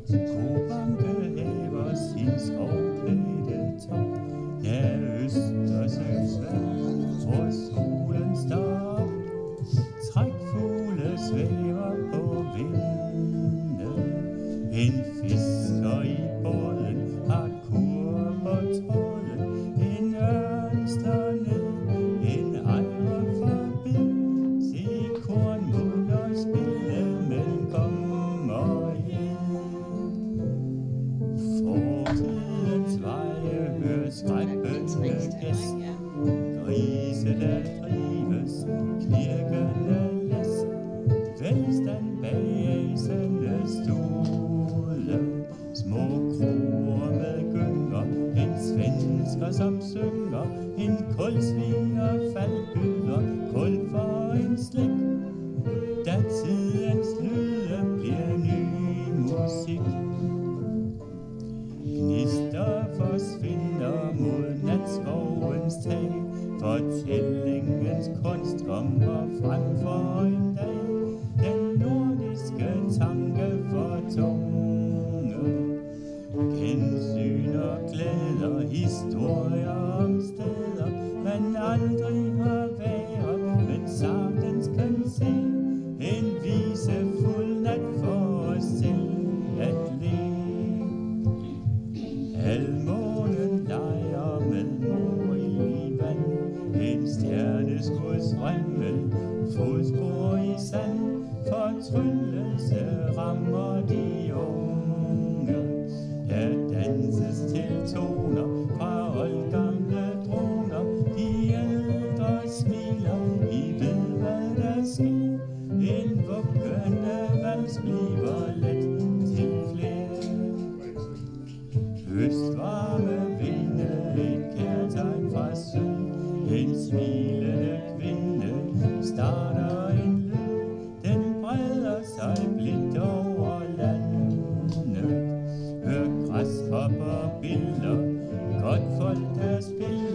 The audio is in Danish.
Kobanke hæver sin skovklædte top. Ja, Østersøs vand, hvor solen står op. Trækfugle svæver på vinden. En fisker i båden har kur på tråden. En ørn står ned, en ejre forbi. Se kornmunder spille, men kommer hjem. Fortidens veje hører skrækkende gæst. Grise der drives, knirkende læs. Velstand bag æsende stole. Små kroer med gynger, en svensker som synger. En kulsviger faldbyder, kul for en slik. Da tidens lyde bliver ny musik. Gnister forsvinder mod natskovens tag. Fortællingens kunst kommer frem for en dag. Den nordiske tanke for tunge. Gensyn og glæder, historier om steder man aldrig har været, men sagtens kan se. En visefuld nat for os selv at le. Halvmånen leger med mor i vand. En stjerneskuds fremmel, fodspor i sand. Fortryllelse rammer de unge. Der danses til toner fra oldgamle droner. De ældre smiler, I ved hvad der sker. En vuggende vals bliver let til flere. Østvarme vinde, et kærtegn fra syd. En smilende kvinde starter en lyd. Den breder sig blidt over landet. Hør græshopper biller, godt folk der spiller.